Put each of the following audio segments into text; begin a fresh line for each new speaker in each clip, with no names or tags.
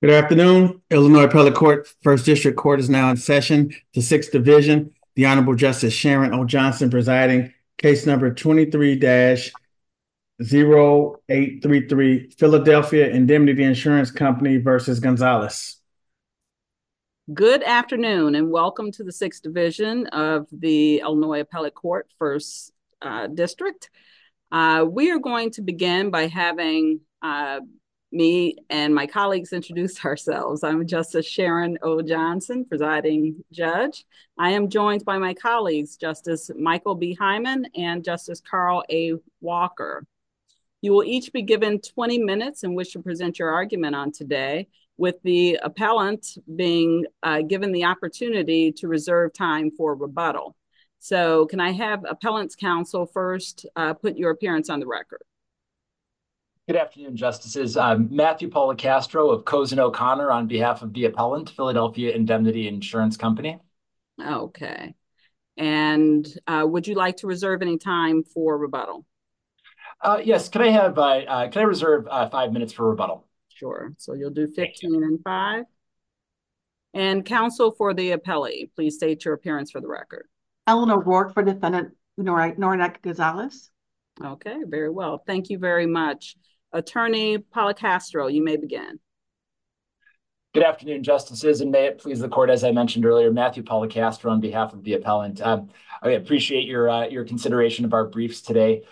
Good afternoon. Illinois Appellate Court, First District Court is now in session. The Sixth Division, the Honorable Justice Sharon O. Johnson presiding. Case number 23-0833, Philadelphia Indemnity Insurance Company versus Gonzalez.
Good afternoon and welcome to the Sixth Division of the Illinois Appellate Court, First District. We are going to begin by having me and my colleagues introduce ourselves. I'm Justice Sharon O. Johnson, presiding judge. I am joined by my colleagues, Justice Michael B. Hyman and Justice Carl A. Walker. You will each be given 20 minutes in which to present your argument on today, with the appellant being given the opportunity to reserve time for rebuttal. So can I have appellant's counsel first put your appearance on the record?
Good afternoon, Justices. Matthew Policastro of Cozen O'Connor on behalf of the appellant, Philadelphia Indemnity Insurance Company.
Okay. And would you like to reserve any time for rebuttal?
Yes. Can I reserve 5 minutes for rebuttal?
Sure. So you'll do 15 and 5. And counsel for the appellee, please state your appearance for the record.
Eleanor Rourke for defendant Norinek Gonzalez.
Okay, very well. Thank you very much. Attorney Policastro, you may begin.
Good afternoon, Justices, and may it please the court, as I mentioned earlier, Matthew Policastro on behalf of the appellant. I appreciate your consideration of our briefs today.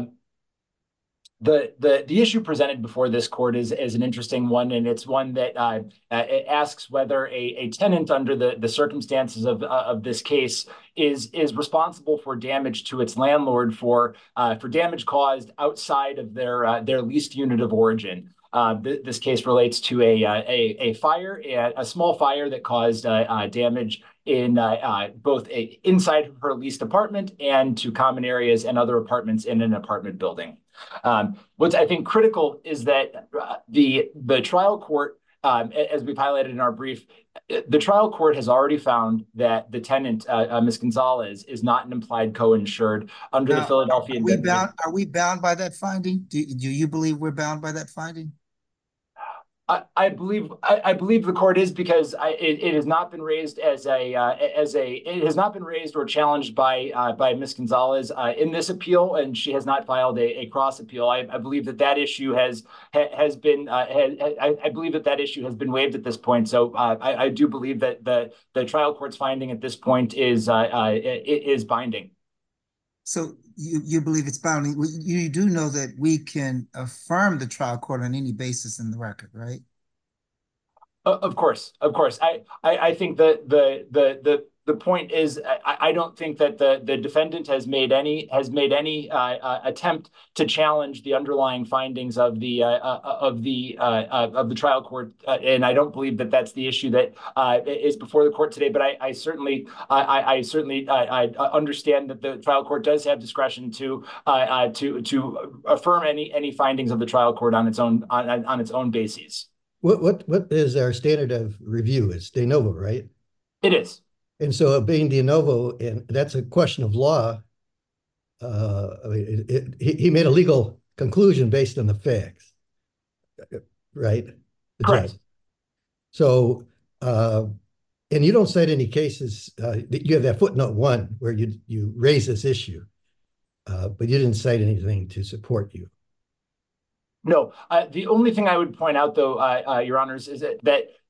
The issue presented before this court is an interesting one, and it's one that it asks whether a tenant under the circumstances of this case is responsible for damage to its landlord for damage caused outside of their leased unit of origin. This case relates to a fire, a small fire that caused damage in both inside her leased apartment and to common areas and other apartments in an apartment building. What's I think critical is that the trial court, as we've highlighted in our brief, the trial court has already found that the tenant, Ms. Gonzalez, is not an implied co-insured under the Philadelphia.
Are we bound by that finding? Do you believe we're bound by that finding?
I believe the court is, because it has not been raised it has not been raised or challenged by Ms. Gonzalez in this appeal, and she has not filed a cross appeal. I believe that issue has been I believe that issue has been waived at this point. So I do believe that the trial court's finding at this point is binding.
So you believe it's binding. You do know that we can affirm the trial court on any basis in the record, right?
Of course. I think that the point is, I don't think that the defendant has made any attempt to challenge the underlying findings of the trial court, and I don't believe that that's the issue that is before the court today. But I certainly understand that the trial court does have discretion to affirm any findings of the trial court on its own basis.
What is our standard of review? It's de novo, right?
It is.
And so being de novo, and that's a question of law. He made a legal conclusion based on the facts, right?
Correct.
So, and you don't cite any cases. You have that footnote 1 where you raise this issue, but you didn't cite anything to support you.
No, the only thing I would point out, though, Your Honors, is that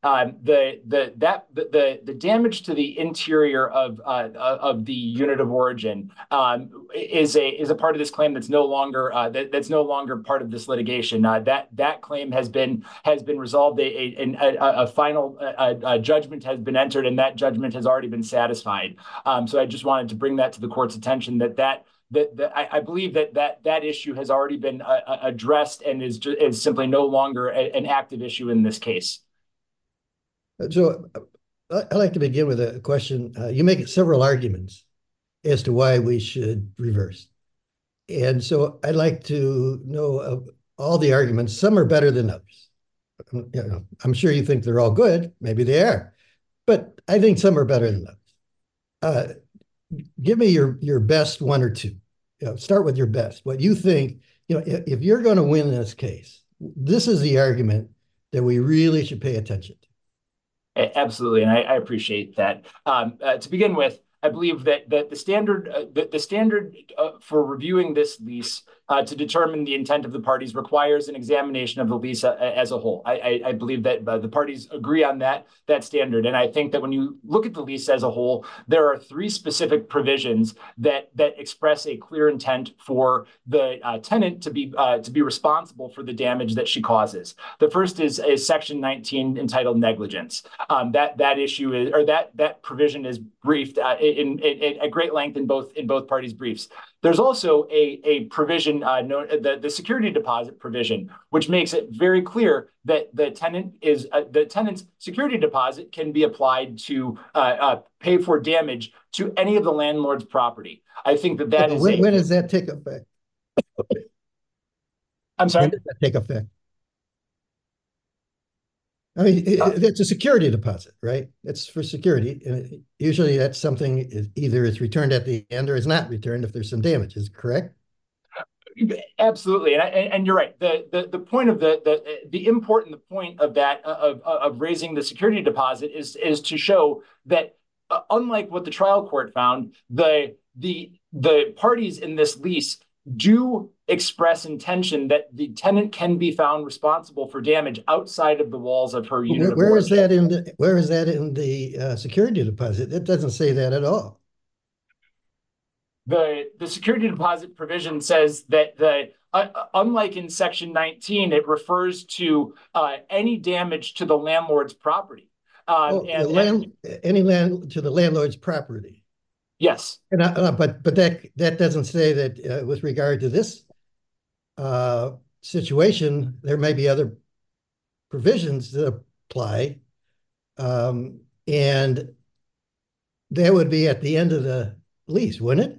the damage to the interior of the unit of origin is a part of this claim that's no longer part of this litigation. That claim has been resolved. A final judgment has been entered, and that judgment has already been satisfied. So I just wanted to bring that to the court's attention I believe that issue has already been addressed and is simply no longer an active issue in this case.
So I'd like to begin with a question. You make several arguments as to why we should reverse. And so I'd like to know of all the arguments. Some are better than others. I'm sure you think they're all good. Maybe they are. But I think some are better than others. Give me your best one or two. Start with your best. What you think, if you're going to win this case, this is the argument that we really should pay attention to.
Absolutely, and I appreciate that. To begin with, I believe that the standard for reviewing this lease to determine the intent of the parties requires an examination of the lease as a whole. I believe that the parties agree on that standard, and I think that when you look at the lease as a whole, there are three specific provisions that express a clear intent for the tenant to be responsible for the damage that she causes. The first is Section 19 entitled negligence. That issue is, or that provision is briefed at great length in both parties' briefs. There's also a provision known the security deposit provision, which makes it very clear that the tenant's security deposit can be applied to pay for damage to any of the landlord's property. I think that is
when does that take effect?
I'm sorry.
When does that take effect? I mean, it's a security deposit, right? It's for security. And usually that's something either it's returned at the end or it's not returned if there's some damage. Is it correct?
Absolutely, and you're right. The point of the import and the point of that of raising the security deposit is to show that unlike what the trial court found, the parties in this lease do express intention that the tenant can be found responsible for damage outside of the walls of her unit.
Where is that in the security deposit? It doesn't say that at all.
The security deposit provision says that unlike in Section 19, it refers to any damage to the landlord's property.
Any land to the landlord's property.
Yes,
but that doesn't say that with regard to this situation, there may be other provisions that apply, and that would be at the end of the lease, wouldn't it?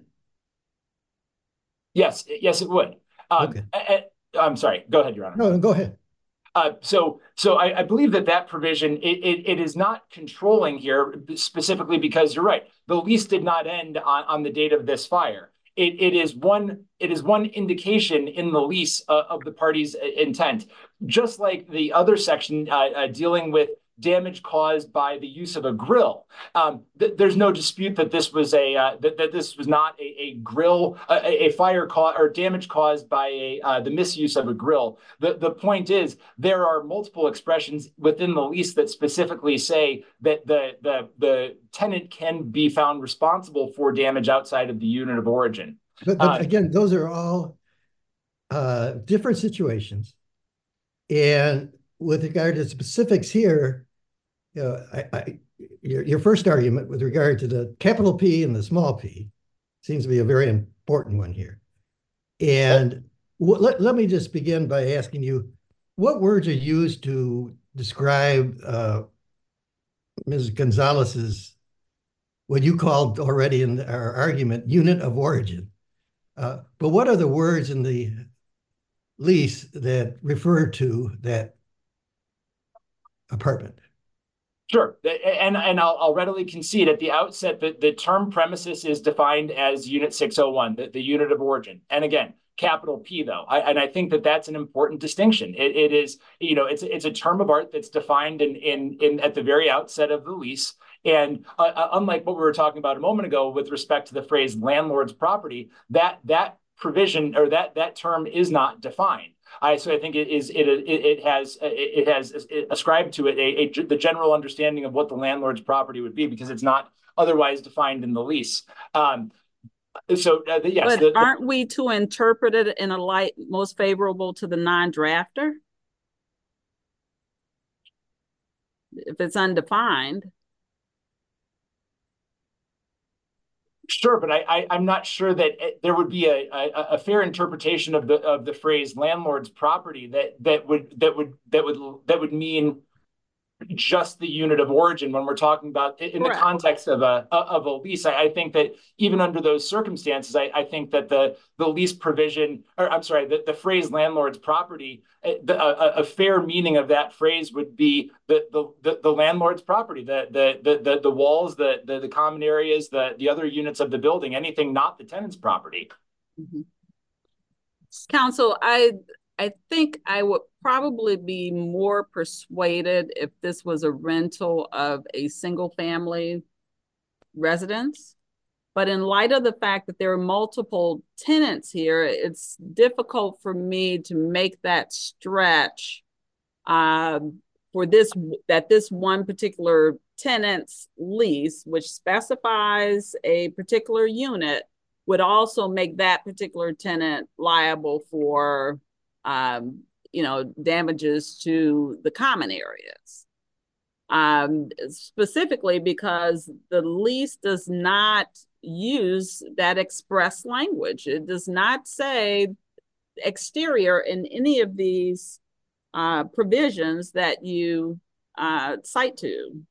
Yes, it would.
Okay.
I'm sorry. Go ahead, Your Honor.
No, go ahead.
So I believe that provision it is not controlling here specifically because you're right. The lease did not end on the date of this fire. It is one indication in the lease of the party's intent, just like the other section dealing with damage caused by the use of a grill. There's no dispute that this was that this was not a grill, a fire or damage caused by the misuse of a grill. The point is there are multiple expressions within the lease that specifically say that the tenant can be found responsible for damage outside of the unit of origin.
But again, those are all different situations, and with regard to specifics here, your first argument with regard to the capital P and the small p seems to be a very important one here. And let me just begin by asking you, what words are used to describe Ms. Gonzalez's, what you called already in our argument, unit of origin? But what are the words in the lease that refer to that apartment?
Sure, and I'll readily concede at the outset that the term premises is defined as Unit 601, the unit of origin. And again, capital P though, and I think that that's an important distinction. It is, it's a term of art that's defined in at the very outset of the lease. And unlike what we were talking about a moment ago with respect to the phrase landlord's property, that provision or that term is not defined. So I think it has ascribed to it the general understanding of what the landlord's property would be because it's not otherwise defined in the lease. Yes.
But aren't we to interpret it in a light most favorable to the non-drafter? If it's undefined.
Sure, but I'm not sure that there would be a fair interpretation of the phrase landlord's property that would mean just the unit of origin when we're talking about in the context of a lease. I think that even under those circumstances, I think that the lease provision, or I'm sorry, the phrase landlord's property, a fair meaning of that phrase would be the landlord's property, the walls, the common areas, the other units of the building, anything not the tenant's property.
Mm-hmm. Counsel, I I think I would probably be more persuaded if this was a rental of a single family residence. But in light of the fact that there are multiple tenants here, it's difficult for me to make that stretch for this one particular tenant's lease, which specifies a particular unit, would also make that particular tenant liable for damages to the common areas. Specifically because the lease does not use that express language. It does not say exterior in any of these provisions that you cite to.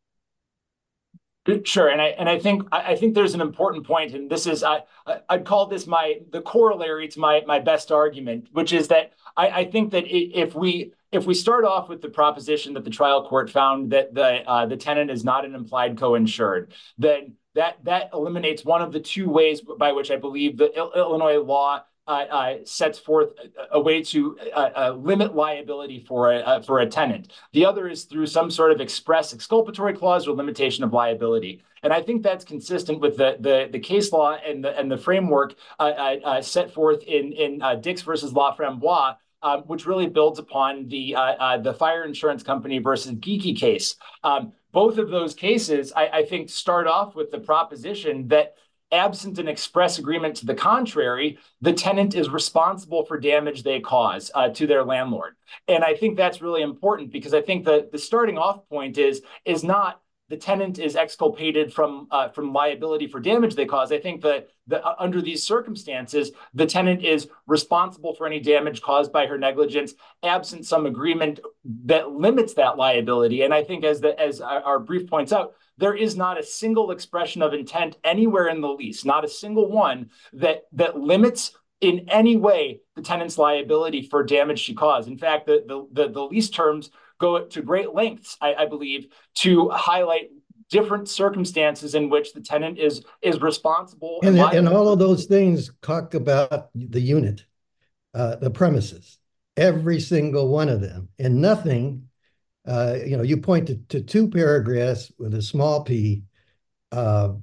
Sure, and I think there's an important point, and this is I'd call this the corollary to my best argument, which is that I think that if we start off with the proposition that the trial court found that the tenant is not an implied co-insured, then that eliminates one of the two ways by which I believe the Illinois law sets forth a way to limit liability for a tenant. The other is through some sort of express exculpatory clause or limitation of liability. And I think that's consistent with the case law and the framework set forth in Dix versus Laframboise, which really builds upon the fire insurance company versus Geeky case. Both of those cases, I think, start off with the proposition that absent an express agreement to the contrary, the tenant is responsible for damage they cause to their landlord. And I think that's really important because I think that the starting off point is not the tenant is exculpated from liability for damage they cause. I think that under these circumstances, the tenant is responsible for any damage caused by her negligence, absent some agreement that limits that liability. And I think as our brief points out, there is not a single expression of intent anywhere in the lease, not a single one that limits in any way the tenant's liability for damage she caused. In fact, the lease terms go to great lengths, I believe, to highlight different circumstances in which the tenant is responsible.
And all of those things talk about the unit, the premises, every single one of them, and nothing. You point to two paragraphs with a small p, and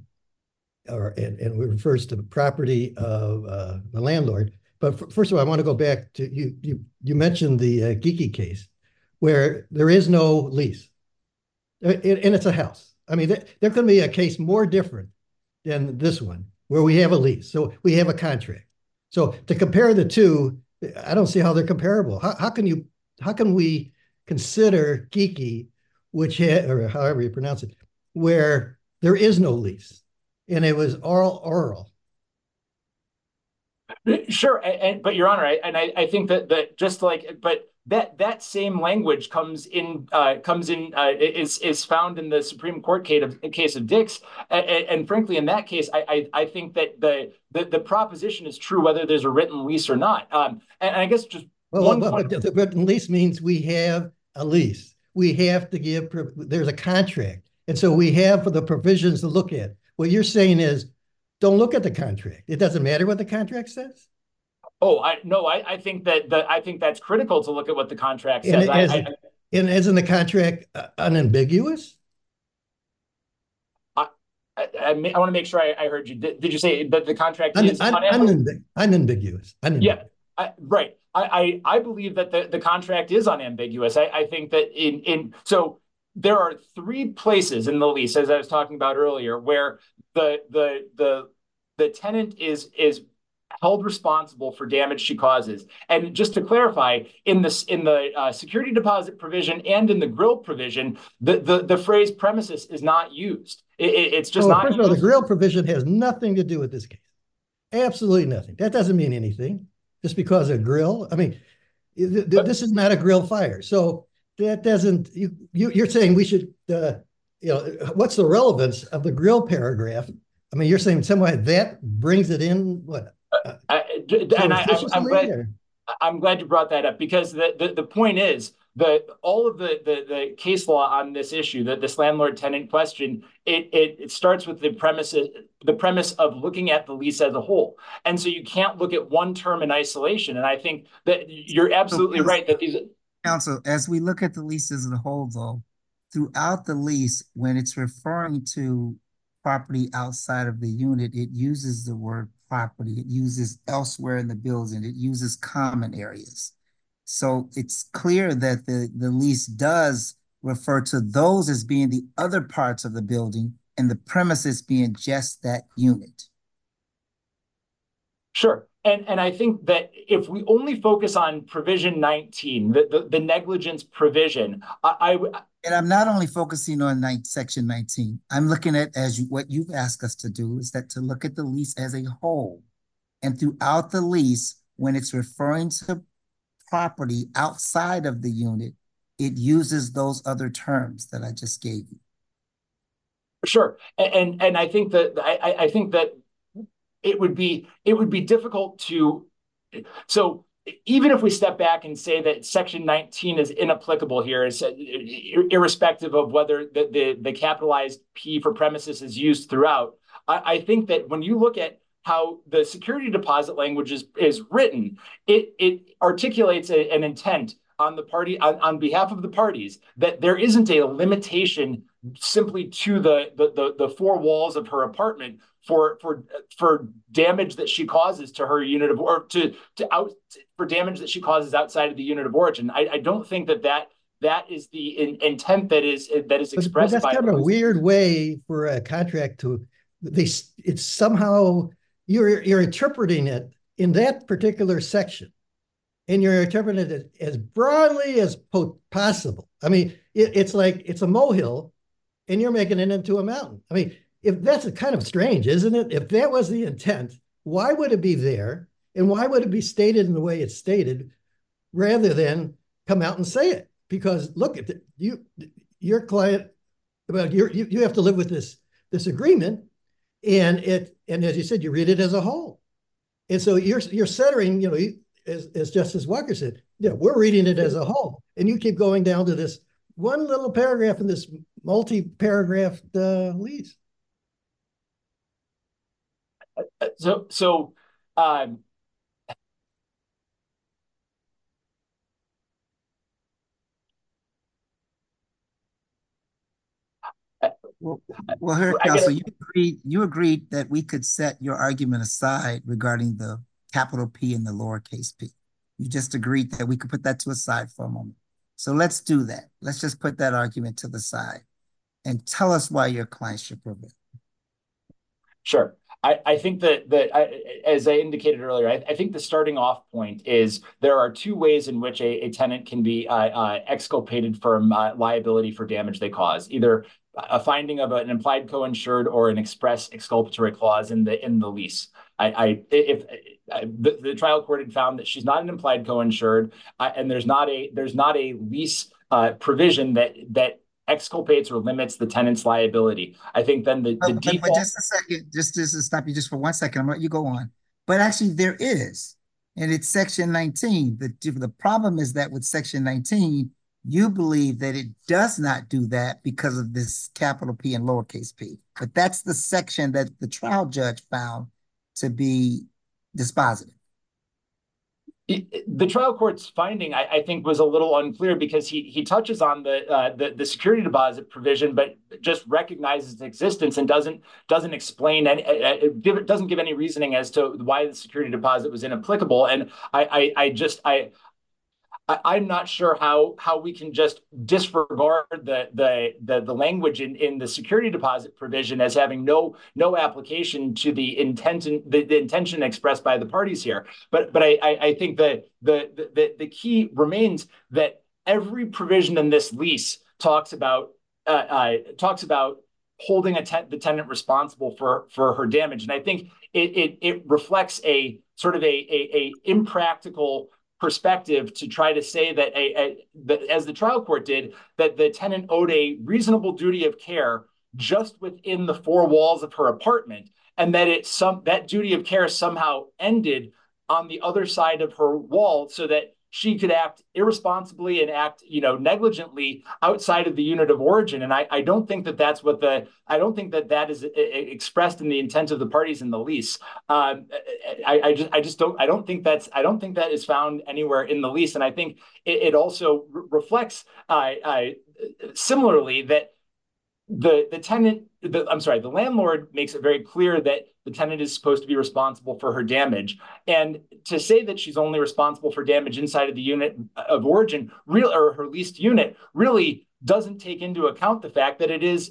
it refers to the property of the landlord. But first of all, I want to go back to you mentioned the Geeky case, where there is no lease, and it's a house. I mean, there could be a case more different than this one, where we have a lease, so we have a contract. So to compare the two, I don't see how they're comparable. How can we consider Geeky, or however you pronounce it, where there is no lease and it was oral?
Sure, but Your Honor, I think that just like, but that same language is found in the Supreme Court case of Dix, and frankly, in that case, I think that the proposition is true whether there's a written lease or not. And I guess just
but the written lease means we have a lease. We have to there's a contract, and so we have for the provisions to look at. What you're saying is, don't look at the contract. It doesn't matter what the contract says.
Oh, I think that's critical to look at what the contract says.
And isn't the contract unambiguous?
I want to make sure I heard you. Did you say that the contract is
unambiguous?
Yeah, right. I believe that the contract is unambiguous. I think that so there are three places in the lease, as I was talking about earlier, where the tenant is held responsible for damage she causes. And just to clarify, in the security deposit provision and in the grill provision, the phrase premises is not used. It's just not.
First of all, the grill provision has nothing to do with this case. Absolutely nothing. That doesn't mean anything. Just because a grill. I mean, this is not a grill fire. So that doesn't. You're saying we should. What's the relevance of the grill paragraph? I mean, you're saying somehow that brings it in. What?
I'm glad you brought that up, because the point is all of the case law on this issue, this landlord-tenant question, it starts with the premise of looking at the lease as a whole. And so you can't look at one term in isolation. And I think that you're absolutely right that these...
Counsel, as we look at the lease as a whole, though, throughout the lease, when it's referring to property outside of the unit, it uses the word property. It uses elsewhere in the building. It uses common areas. So it's clear that the lease does refer to those as being the other parts of the building and the premises being just that unit.
Sure. And I think that if we only focus on provision 19, the negligence provision,
And I'm not only focusing on section 19. I'm looking at what you've asked us to do is that to look at the lease as a whole. And throughout the lease, when it's referring to property outside of the unit, it uses those other terms that I just gave you.
Sure. And I think that I think that it would be difficult to, so even if we step back and say that section 19 is inapplicable here, irrespective of whether the capitalized P for premises is used throughout, I think that when you look at how the security deposit language is written, it articulates an intent on the party on behalf of the parties that there isn't a limitation simply to the four walls of her apartment for damage that she causes to her unit of, or for damage that she causes outside of the unit of origin. I don't think that is the intent that is expressed.
But that's kind of a weird way for a contract to. It's somehow you're interpreting it in that particular section, and you're interpreting it as broadly as possible. I mean, it's like it's a molehill, and you're making it into a mountain. I mean, if that's kind of strange, isn't it? If that was the intent, why would it be there? And why would it be stated in the way it's stated rather than come out and say it? Because look, if your client, well, you have to live with this agreement, and as you said, you read it as a whole. And so you're centering, as Justice Walker said, we're reading it as a whole. And you keep going down to this one little paragraph in this multi-paragraph lease.
So
well, here, counsel, you agreed that we could set your argument aside regarding the capital P and the lowercase p. You just agreed that we could put that to the side for a moment. So let's do that. Let's just put that argument to the side and tell us why your client should prevail.
Sure. I think that as I indicated earlier, I think the starting off point is there are two ways in which a tenant can be exculpated from liability for damage they cause, either a finding of an implied co-insured or an express exculpatory clause in the lease. If the trial court had found that she's not an implied co-insured, and there's not a lease provision that exculpates or limits the tenant's liability, I think then the default.
But just a second, just to stop you just for 1 second, I'm gonna let you go on. But actually, there is, and it's section 19. The problem is that with section 19, you believe that it does not do that because of this capital P and lowercase p. But that's the section that the trial judge found to be dispositive.
The trial court's finding, I think, was a little unclear because he touches on the security deposit provision, but just recognizes its existence and doesn't explain doesn't give any reasoning as to why the security deposit was inapplicable. And I'm not sure how we can just disregard the language in the security deposit provision as having no application to the intention expressed by the parties here. But I think that the key remains that every provision in this lease talks about holding the tenant responsible for her damage, and I think it reflects a sort of a impractical perspective to try to say that as the trial court did, that the tenant owed a reasonable duty of care just within the four walls of her apartment, and that that duty of care somehow ended on the other side of her wall, so that she could act irresponsibly and act, negligently outside of the unit of origin. And I don't think that that's what I don't think that that is expressed in the intent of the parties in the lease. I don't think that is found anywhere in the lease. And I think it also reflects similarly that the landlord makes it very clear that the tenant is supposed to be responsible for her damage. And to say that she's only responsible for damage inside of the unit of origin, or her leased unit, really doesn't take into account the fact that it is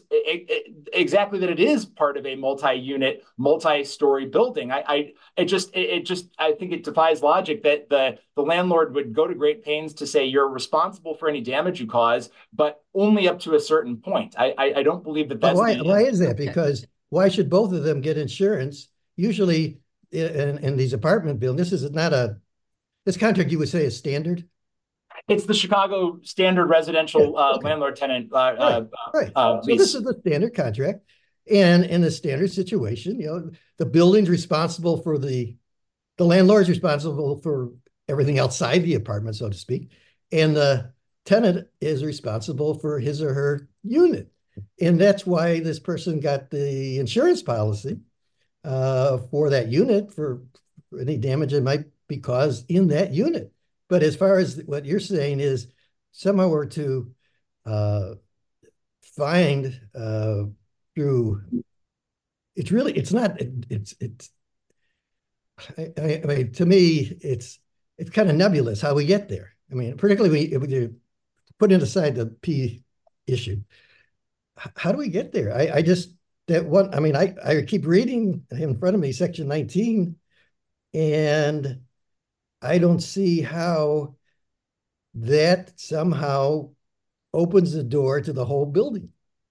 part of a multi-unit, multi-story building. I think it defies logic that the landlord would go to great pains to say you're responsible for any damage you cause, but only up to a certain point. I don't believe that that's
why is that? Because why should both of them get insurance? Usually in these apartment buildings, this contract you would say is standard.
It's the Chicago standard residential landlord-tenant
right. So
lease.
This is the standard contract. And in the standard situation, the building's responsible for the landlord's responsible for everything outside the apartment, so to speak. And the tenant is responsible for his or her unit. And that's why this person got the insurance policy for that unit for any damage that might be caused in that unit. But as far as what you're saying is somehow we're to find through, I mean, to me, it's kind of nebulous how we get there. I mean, particularly if we put it aside the P issue, how do we get there? I keep reading in front of me, section 19, and I don't see how that somehow opens the door to the whole building.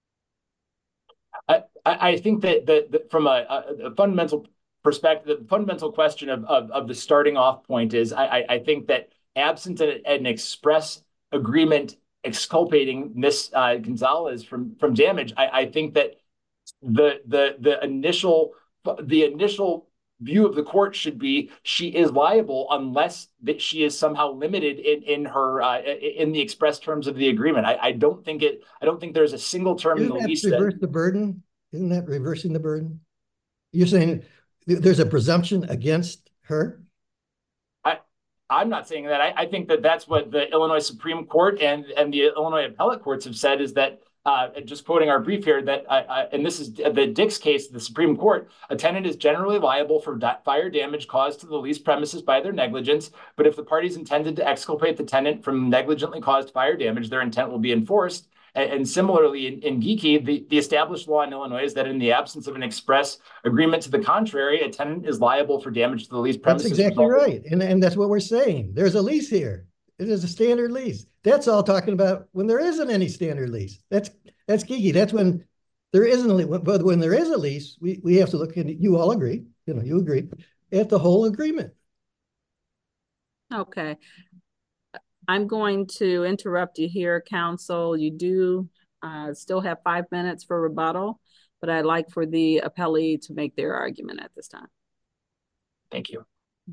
I think that from a fundamental perspective, the fundamental question of the starting off point is I think that absent an express agreement exculpating Miss Gonzalez from damage, I think that the initial view of the court should be she is liable unless that she is somehow limited in the express terms of the agreement. I don't think there's a single term in the lease that
reverse the burden. Isn't that reversing the burden? You're saying there's a presumption against her?
I'm not saying that. I think that that's what the Illinois Supreme Court and the Illinois appellate courts have said is that, just quoting our brief here, that, and this is the Dix case, the Supreme Court, a tenant is generally liable for fire damage caused to the leased premises by their negligence, but if the parties intended to exculpate the tenant from negligently caused fire damage, their intent will be enforced. And similarly, in Geeky, the established law in Illinois is that in the absence of an express agreement to the contrary, a tenant is liable for damage to the leased premises.
That's exactly right. And that's what we're saying. There's a lease here. It is a standard lease. That's all talking about when there isn't any standard lease. That's Geeky. That's when there isn't a lease. But when there is a lease, we have to look, and you all agree, you agree, at the whole agreement.
Okay. I'm going to interrupt you here, counsel. You do still have 5 minutes for rebuttal, but I'd like for the appellee to make their argument at this time.
Thank you.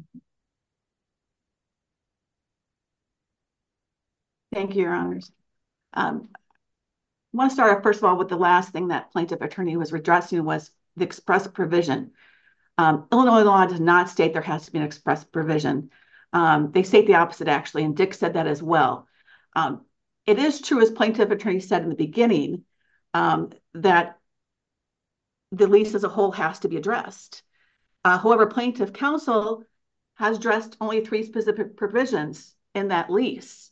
Thank you, Your Honors. I want to start off, first of all, with the last thing that plaintiff attorney was addressing was the express provision. Illinois law does not state there has to be an express provision. They state the opposite, actually, and Dick said that as well. It is true, as plaintiff attorney said in the beginning, that the lease as a whole has to be addressed. However, plaintiff counsel has addressed only 3 specific provisions in that lease.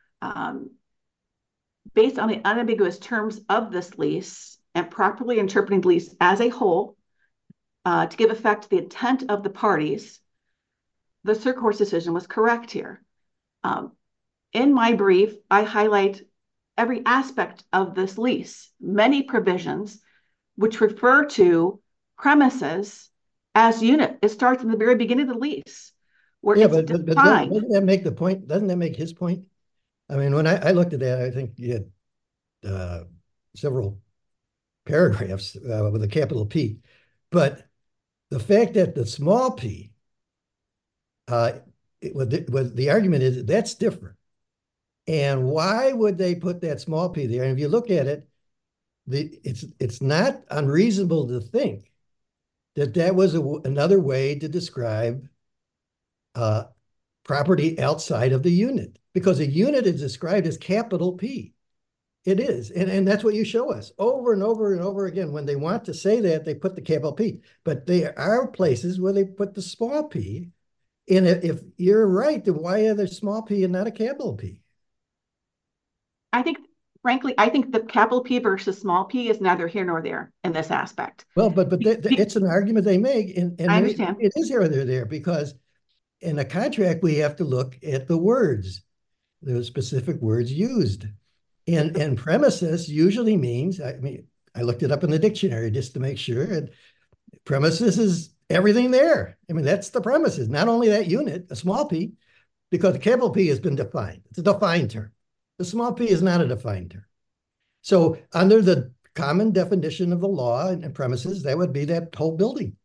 Based on the unambiguous terms of this lease and properly interpreting the lease as a whole, to give effect to the intent of the parties, the circuit court's decision was correct here. In my brief, I highlight every aspect of this lease, many provisions which refer to premises as unit. It starts in the very beginning of the lease. Where
but doesn't that make the point? Doesn't that make his point? I mean, when I looked at that, I think you had several paragraphs with a capital P. But the fact that the small p what the argument is, that's different. And why would they put that small p there? And if you look at it, it's not unreasonable to think that was another way to describe property outside of the unit, because a unit is described as capital P. It is. And that's what you show us over and over and over again. When they want to say that, they put the capital P. But there are places where they put the small p. And if you're right, then why are there small p and not a capital P?
Frankly, I think the capital P versus small p is neither here nor there in this aspect.
Well, but it's an argument they make. And
I understand.
It is here or there because in a contract, we have to look at the words, the specific words used. And premises usually means, I mean, I looked it up in the dictionary just to make sure. And premises is everything there. I mean, that's the premises, not only that unit, a small p, because the capital P has been defined. It's a defined term. The small p is not a defined term. So under the common definition of the law and premises, that would be that whole building.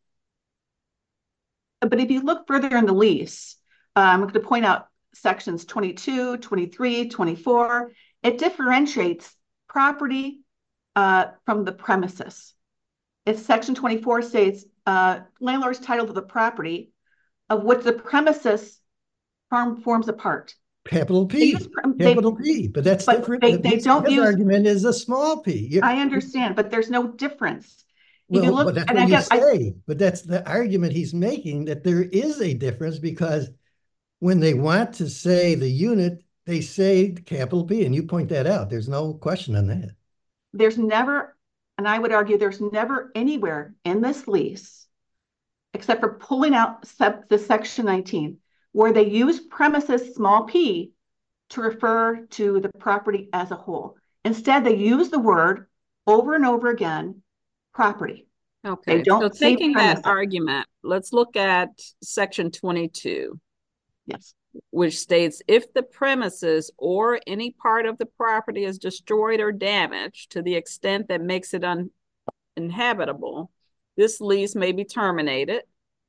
But if you look further in the lease, I'm going to point out sections 22, 23, 24. It differentiates property from the premises. It's section 24 states, landlord's title to the property of which the premises forms a part.
Capital P, capital P, but that's different.
They don't use,
argument is a small p.
I understand, but there's no difference.
Well, but that's what you say. But that's the argument he's making, that there is a difference, because when they want to say the unit, they say capital P, and you point that out. There's no question on that.
There's never, and I would argue there's never anywhere in this lease, except for pulling out the section 19, where they use premises small p to refer to the property as a whole. Instead, they use the word over and over again, property.
Okay, so taking that argument, let's look at section 22.
Yes.
Which states, if the premises or any part of the property is destroyed or damaged to the extent that makes it uninhabitable, this lease may be terminated.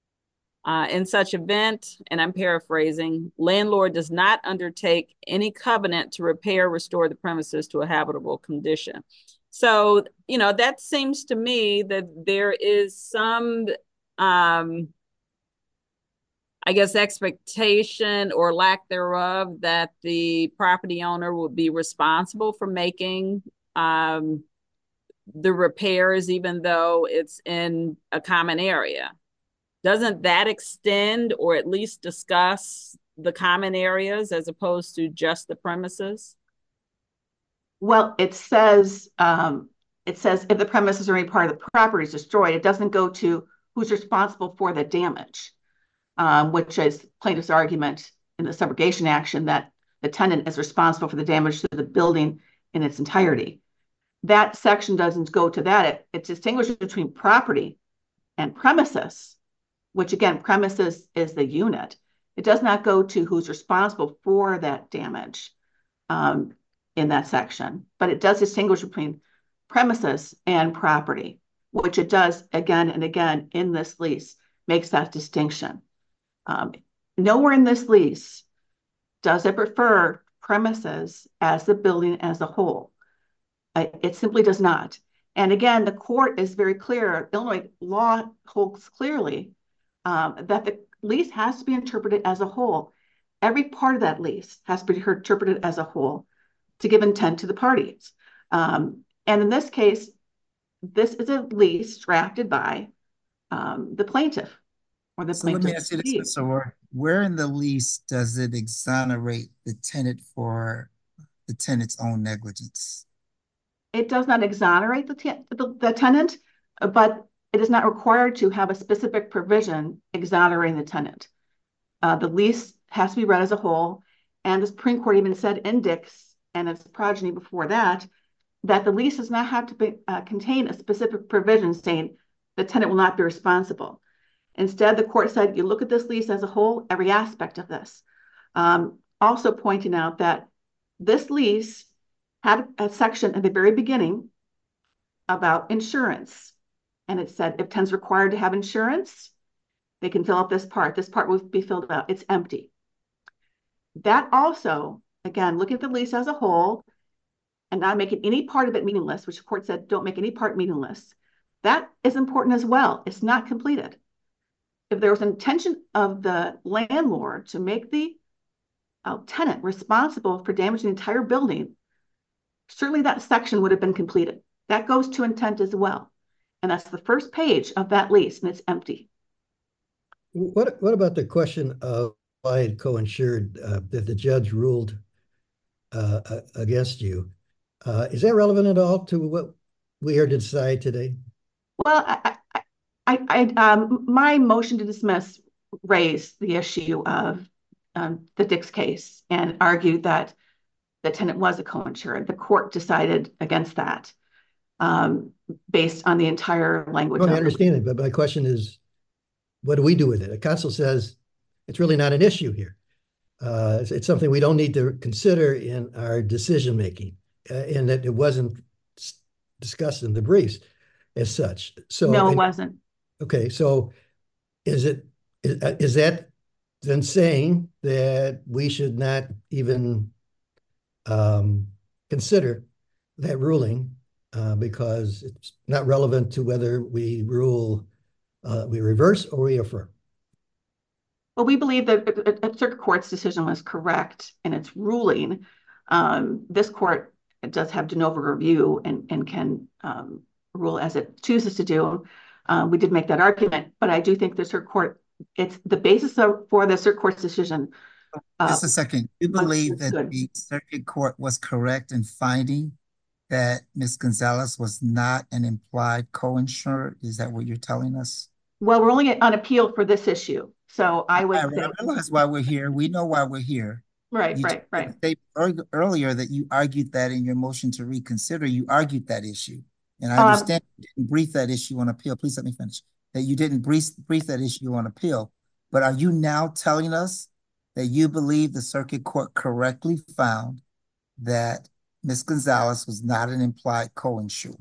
In such event, and I'm paraphrasing, landlord does not undertake any covenant to repair or restore the premises to a habitable condition. So, you know, that seems to me that there is some, I guess, expectation or lack thereof that the property owner will be responsible for making the repairs, even though it's in a common area. Doesn't that extend or at least discuss the common areas as opposed to just the premises?
Well, it says if the premises or any part of the property is destroyed, it doesn't go to who's responsible for the damage, which is plaintiff's argument in the subrogation action that the tenant is responsible for the damage to the building in its entirety. That section doesn't go to that. It distinguishes between property and premises, which again, premises is the unit. It does not go to who's responsible for that damage in that section, but it does distinguish between premises and property, which it does again and again in this lease, makes that distinction. Nowhere in this lease does it refer premises as the building as a whole. It simply does not. And again, the court is very clear, Illinois law holds clearly that the lease has to be interpreted as a whole. Every part of that lease has to be interpreted as a whole to give intent to the parties. And in this case, this is a lease drafted by the plaintiff or the plaintiff.
Let me ask you this, Mr. Ward. Where in the lease does it exonerate the tenant for the tenant's own negligence?
It does not exonerate the tenant, but it is not required to have a specific provision exonerating the tenant. The lease has to be read as a whole, and the Supreme Court even said in Dix and its progeny before that the lease does not have to contain a specific provision saying the tenant will not be responsible. Instead, the court said, you look at this lease as a whole, every aspect of this. Also pointing out that this lease had a section at the very beginning about insurance. And it said, if tenant's required to have insurance, they can fill out this part. This part will be filled out. It's empty. That also, again, look at the lease as a whole and not making any part of it meaningless, which the court said don't make any part meaningless. That is important as well. It's not completed. If there was an intention of the landlord to make the tenant responsible for damaging the entire building, certainly that section would have been completed. That goes to intent as well. And that's the first page of that lease, and it's empty.
What about the question of implied co-insured that the judge ruled against you? Is that relevant at all to what we are to decide today?
Well, my motion to dismiss raised the issue of the Dix case and argued that the tenant was a co-insured. The court decided against that based on the entire language.
I understand it, but my question is, what do we do with it? A counsel says it's really not an issue here. It's something we don't need to consider in our decision making, and that it wasn't discussed in the briefs as such. So
no, it wasn't.
Okay, so is that then saying that we should not even consider that ruling because it's not relevant to whether we rule, we reverse or we affirm?
Well, we believe that a circuit court's decision was correct in its ruling. This court does have de novo review and can rule as it chooses to do. We did make that argument, but I do think the circuit court, it's the basis for the circuit court's decision.
Just a second. You believe that the circuit court was correct in finding that Ms. Gonzalez was not an implied co-insured? Is that what you're telling us?
Well, we're only on appeal for this issue. So I would say—
I realize why we're here. We know why we're here.
Right.
Earlier that you argued that in your motion to reconsider, you argued that issue. And I understand you didn't brief that issue on appeal. Please let me finish. That you didn't brief that issue on appeal. But are you now telling us that you believe the circuit court correctly found that Ms. Gonzalez was not an implied co-insured?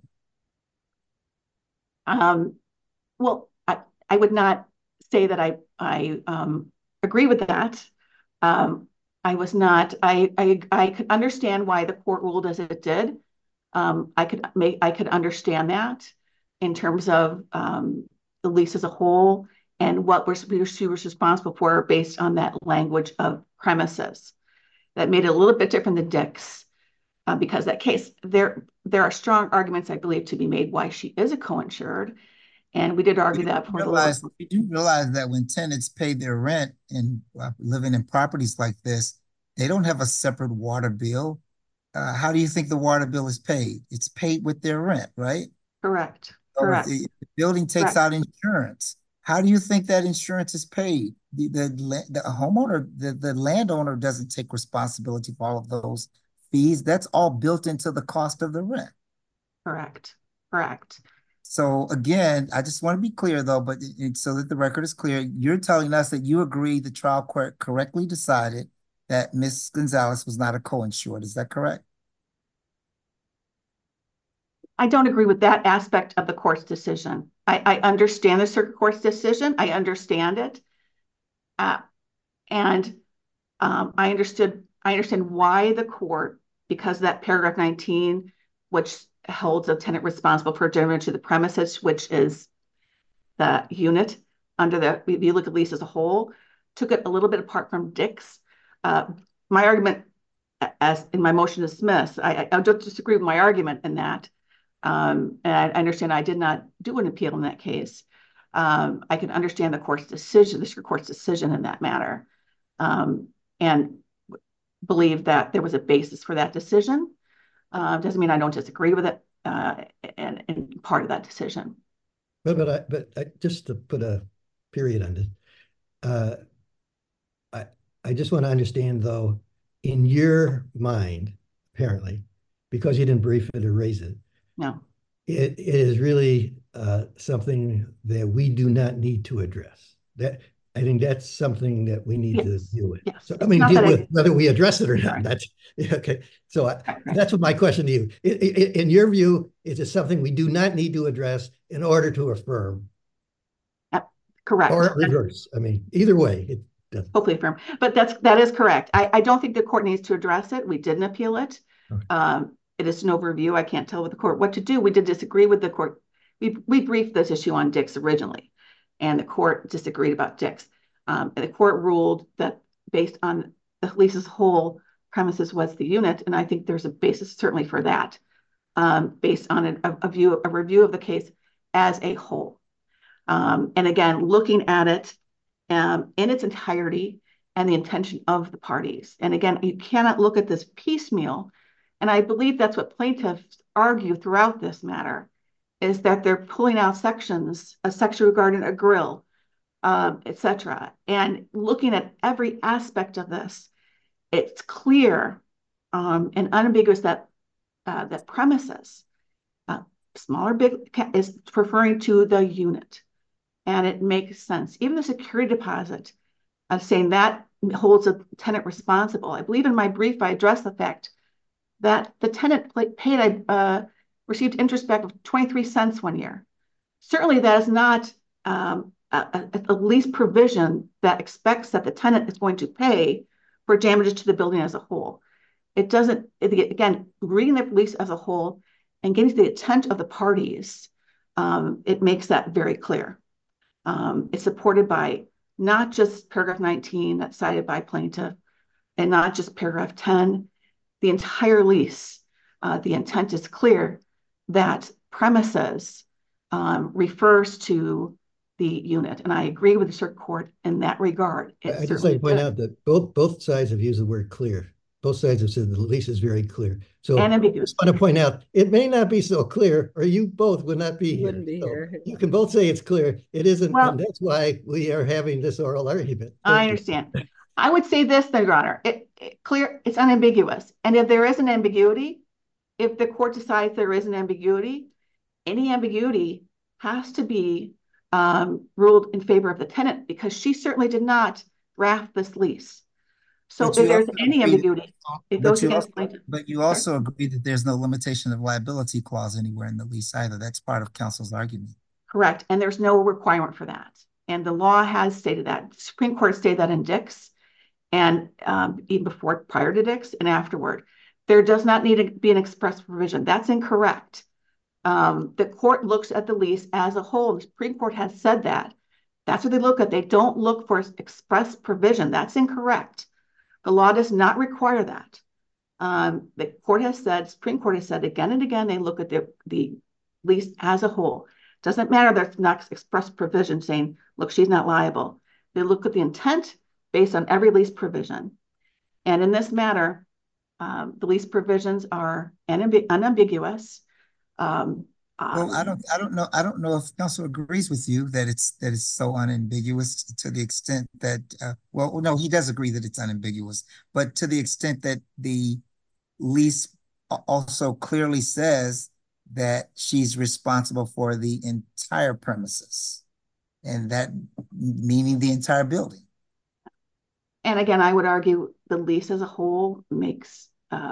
Well, I would not say that I agree with that. I was not. I could understand why the court ruled as it did. I could understand that in terms of the lease as a whole and what she was responsible for based on that language of premises. That made it a little bit different than Dix because that case, there are strong arguments, I believe, to be made why she is a co-insured. And we did argue that for the—
You do realize that when tenants pay their rent and living in properties like this, they don't have a separate water bill. How do you think the water bill is paid? It's paid with their rent, right?
Correct.
So
Correct.
The building takes out insurance. How do you think that insurance is paid? The homeowner, the landowner doesn't take responsibility for all of those fees. That's all built into the cost of the rent.
Correct.
So again, I just want to be clear though, but so that the record is clear, you're telling us that you agree the trial court correctly decided that Ms. Gonzalez was not a co-insured. Is that correct?
I don't agree with that aspect of the court's decision. I understand the circuit court's decision. I understand it. And I understand why the court, because that paragraph 19, which holds a tenant responsible for damage to the premises, which is the unit under the, if you look at lease as a whole, took it a little bit apart from Dix. My argument, as in my motion to dismiss, I don't disagree with my argument in that. And I understand I did not do an appeal in that case. I can understand the court's decision, the district court's decision in that matter, and believe that there was a basis for that decision. Doesn't mean I don't disagree with it and part of that decision.
But just to put a period on this, I just want to understand though, in your mind, apparently, because you didn't brief it or raise it,
no,
it is really something that we do not need to address. That I think that's something that we need to deal with.
Yes.
So, I mean, deal with whether we address it or not. Right. That's okay. So that's what my question to you. In your view, is it something we do not need to address in order to affirm?
Correct.
Or reverse. I mean, either way.
hopefully affirm. But that is correct. I don't think the court needs to address it. We didn't appeal it. Okay. It is an overview. I can't tell with the court what to do. We did disagree with the court. We briefed this issue on Dix originally, and the court disagreed about Dix. And the court ruled that based on the lease's whole premises was the unit, and I think there's a basis certainly for that, based on a review of the case as a whole. And again, looking at it in its entirety and the intention of the parties. And again, you cannot look at this piecemeal. And I believe that's what plaintiffs argue throughout this matter, is that they're pulling out sections, a section regarding a grill, etc. And looking at every aspect of this, it's clear and unambiguous that that premises, smaller, big, is referring to the unit. And it makes sense. Even the security deposit, saying that holds a tenant responsible. I believe in my brief, I addressed the fact that the tenant received interest back of 23 cents 1 year. Certainly that is not a lease provision that expects that the tenant is going to pay for damages to the building as a whole. It doesn't, again, reading the lease as a whole and getting to the intent of the parties, it makes that very clear. It's supported by not just paragraph 19 that's cited by plaintiff, and not just paragraph 10, the entire lease. The intent is clear that premises refers to the unit. And I agree with the circuit court in that regard.
I just like to point out that both sides have used the word clear. Both sides have said the lease is very clear. So I just want to point out, it may not be so clear, or you both would not be here. You can both say it's clear. It isn't, well, and that's why we are having this oral argument.
I understand. I would say this, then, Your Honor. It's unambiguous. And if there is an ambiguity, if the court decides there is an ambiguity, any ambiguity has to be ruled in favor of the tenant, because she certainly did not draft this lease. So if there's any ambiguity, it goes against plaintiff.
But you also agree that there's no limitation of liability clause anywhere in the lease either. That's part of counsel's argument.
Correct. And there's no requirement for that. And the law has stated that. The Supreme Court stated that in Dix, and even prior to Dix and afterward. There does not need to be an express provision. That's incorrect. The court looks at the lease as a whole. The Supreme Court has said that. That's what they look at. They don't look for express provision. That's incorrect. The law does not require that. The court has said, Supreme Court has said again and again, they look at the lease as a whole. Doesn't matter there's not express provision saying, look, she's not liable. They look at the intent based on every lease provision. And in this matter, the lease provisions are unambiguous.
Well, I don't know if counsel agrees with you that it's so unambiguous, to the extent that well, no, he does agree that it's unambiguous, but to the extent that the lease also clearly says that she's responsible for the entire premises, and that meaning the entire building.
And again, I would argue the lease as a whole makes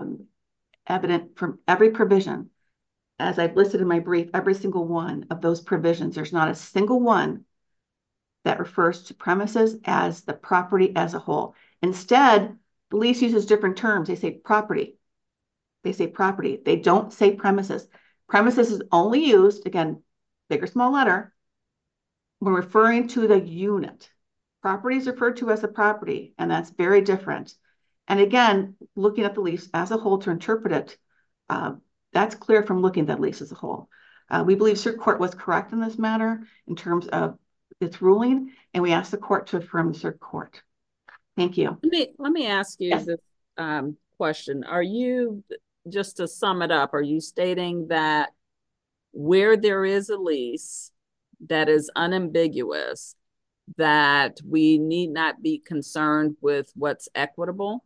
evident from every provision. As I've listed in my brief, every single one of those provisions, there's not a single one that refers to premises as the property as a whole. Instead, the lease uses different terms. They say property. They say property. They don't say premises. Premises is only used, again, big or small letter, when referring to the unit. Property is referred to as a property, and that's very different. And again, looking at the lease as a whole to interpret it, that's clear from looking at that lease as a whole. We believe Circuit Court was correct in this matter in terms of its ruling, and we ask the court to affirm the Circuit Court. Thank you.
Let me ask you this question. Are you, just to sum it up, are you stating that where there is a lease that is unambiguous, that we need not be concerned with what's equitable?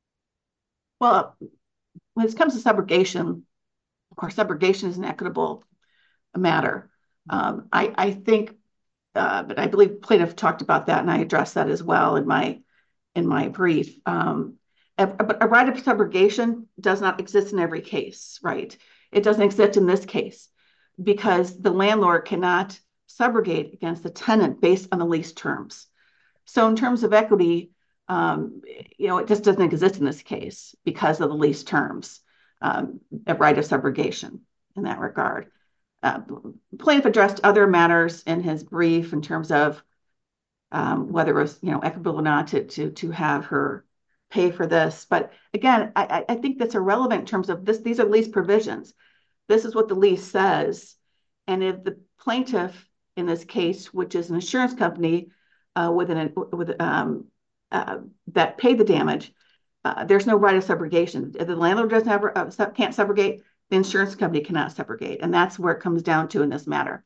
Well, when it comes to subrogation, of course, subrogation is an equitable matter. I think, but I believe plaintiff talked about that, and I addressed that as well in my brief. But a right of subrogation does not exist in every case, right? It doesn't exist in this case because the landlord cannot subrogate against the tenant based on the lease terms. So in terms of equity, it just doesn't exist in this case because of the lease terms, a right of subrogation in that regard. Plaintiff addressed other matters in his brief in terms of whether it was equitable or not to have her pay for this. But again, I think that's irrelevant in terms of this. These are lease provisions. This is what the lease says. And if the plaintiff in this case, which is an insurance company that paid the damage, there's no right of subrogation. If the landlord doesn't have can't subrogate, the insurance company cannot subrogate, and that's where it comes down to in this matter.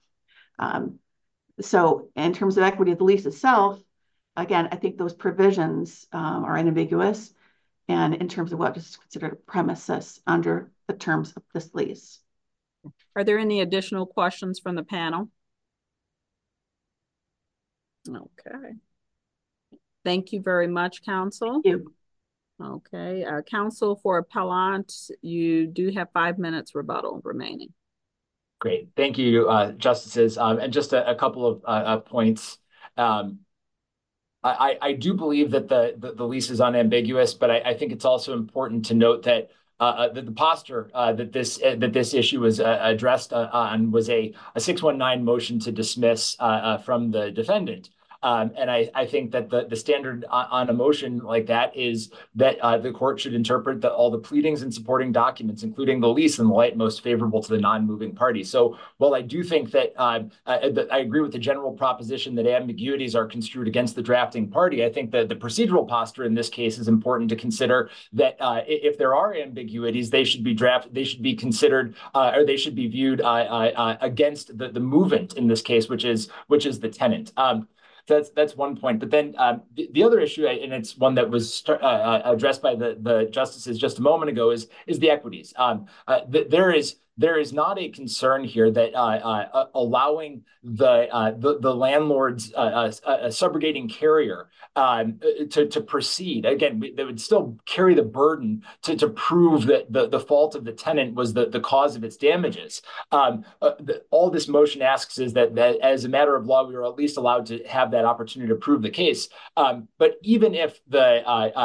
So in terms of equity of the lease itself, again, I think those provisions are unambiguous, and in terms of what is considered a premises under the terms of this lease.
Are there any additional questions from the panel? Okay. Thank you very much, counsel.
Thank you.
Okay, counsel for appellant, you do have 5 minutes rebuttal remaining.
Great. Thank you, justices. And just a couple of points. I do believe that the lease is unambiguous, but I think it's also important to note that the posture that this issue was addressed on was a 619 motion to dismiss from the defendant. And I think that the standard on a motion like that is that the court should interpret all the pleadings and supporting documents, including the lease, in the light most favorable to the non-moving party. So while I do think that I agree with the general proposition that ambiguities are construed against the drafting party, I think that the procedural posture in this case is important to consider that if there are ambiguities, they should be considered, or they should be viewed against the movant in this case, which is the tenant. That's one point. But then the other issue, and it's one that was addressed by the justices just a moment ago, is the equities. There is not a concern here that allowing the landlord's subrogating carrier to proceed. Again, they would still carry the burden to prove that the fault of the tenant was the cause of its damages. All this motion asks is that as a matter of law, we are at least allowed to have that opportunity to prove the case. But even if the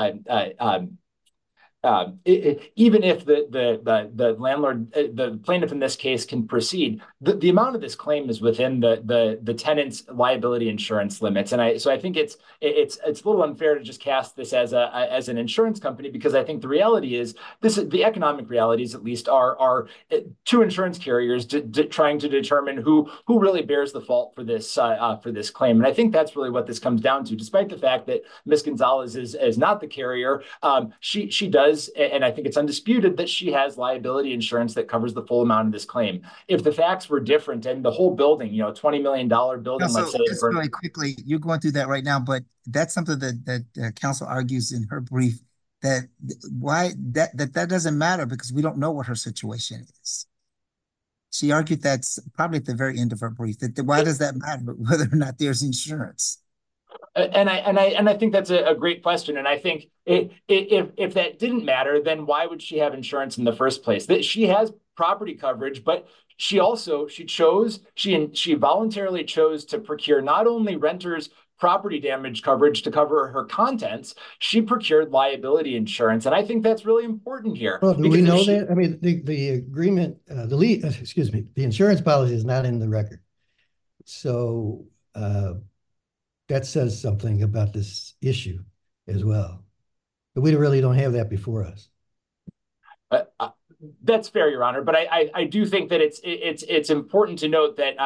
landlord, the plaintiff in this case, can proceed, the amount of this claim is within the tenant's liability insurance limits, and so I think it's a little unfair to just cast this as an insurance company, because I think the reality is the economic realities at least are two insurance carriers trying to determine who really bears the fault for this claim, and I think that's really what this comes down to. Despite the fact that Ms. Gonzalez is not the carrier, she does. And I think it's undisputed that she has liability insurance that covers the full amount of this claim. If the facts were different and the whole building, $20 million building, let's say.
Just really quickly, you're going through that right now, but that's something that counsel argues in her brief, that doesn't matter because we don't know what her situation is. She argued that's probably at the very end of her brief, that why does that matter whether or not there's insurance?
And I think that's a great question. And I think if that didn't matter, then why would she have insurance in the first place? That she has property coverage, but she voluntarily chose to procure not only renters' property damage coverage to cover her contents, she procured liability insurance. And I think that's really important here.
Well, do we know that? I mean, the agreement, the insurance policy is not in the record. So that says something about this issue as well. But we really don't have that before us.
That's fair, Your Honor. But I do think that it's important to note that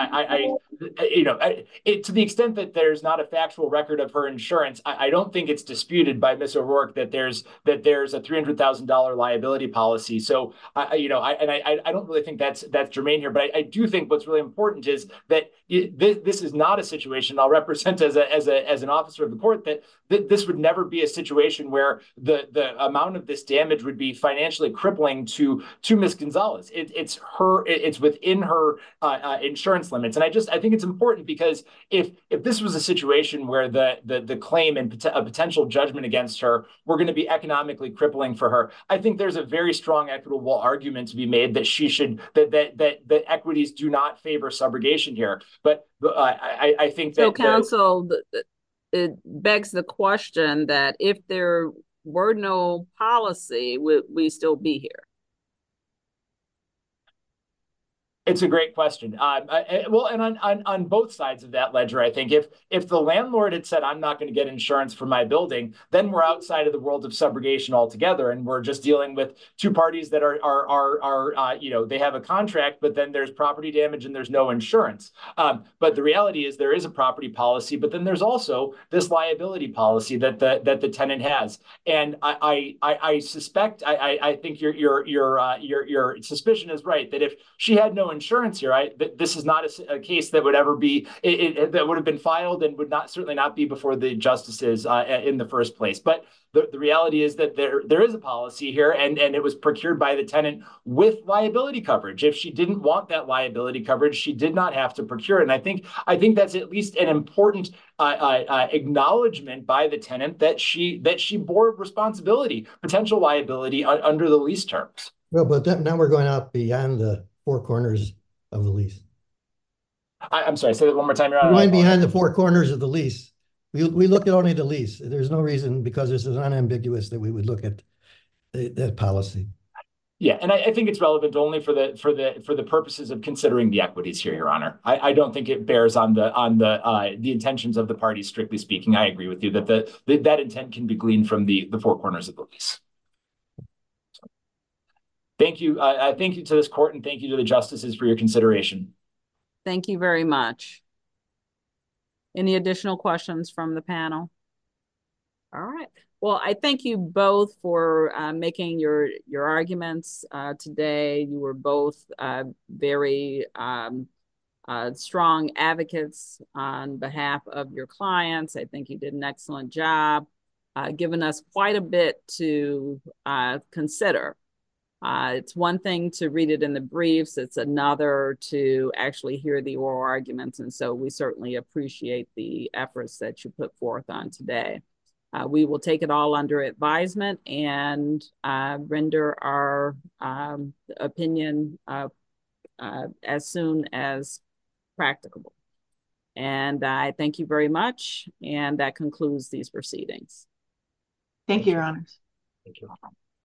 to the extent that there's not a factual record of her insurance, I don't think it's disputed by Ms. O'Rourke that there's a $300,000 liability policy. So I don't really think that's germane here. But I do think what's really important is that this is not a situation I'll represent as an officer of the court, that this would never be a situation where the amount of this damage would be financially crippling to Ms. Gonzalez. It's within her insurance limits. And I think it's important because if this was a situation where the claim and a potential judgment against her were going to be economically crippling for her, I think there's a very strong equitable argument to be made that that equities do not favor subrogation here. But I think that—
So, counsel, it begs the question that if there were no policy, would we still be here?
It's a great question. Well, and on both sides of that ledger, I think if the landlord had said, "I'm not going to get insurance for my building," then we're outside of the world of subrogation altogether, and we're just dealing with two parties that are they have a contract, but then there's property damage and there's no insurance. But the reality is there is a property policy, but then there's also this liability policy that the tenant has, and I suspect I think your suspicion is right that if she had no insurance here, this is not a case that would ever be that would have been filed and would certainly not be before the justices in the first place. But the reality is that there is a policy here, and it was procured by the tenant with liability coverage. If she didn't want that liability coverage, she did not have to procure it. And I think that's at least an important acknowledgement by the tenant that she bore responsibility, potential liability under the lease terms.
Well, but now we're going out beyond the four corners of the lease.
I'm sorry, say that one more time.
We're going behind the four corners of the lease. We look at only the lease. There's no reason, because this is unambiguous, that we would look at that policy.
Yeah, and I think it's relevant only for the purposes of considering the equities here, Your Honor. I don't think it bears on the intentions of the parties, strictly speaking. I agree with you that that intent can be gleaned from the four corners of the lease. Thank you. Thank you to this court, and thank you to the justices for your consideration.
Thank you very much. Any additional questions from the panel? All right. Well, I thank you both for making your arguments today. You were both very strong advocates on behalf of your clients. I think you did an excellent job, giving us quite a bit to consider. It's one thing to read it in the briefs, it's another to actually hear the oral arguments. And so we certainly appreciate the efforts that you put forth on today. We will take it all under advisement and render our opinion as soon as practicable. And I thank you very much. And that concludes these proceedings.
Thank you, Your Honors.
Thank you.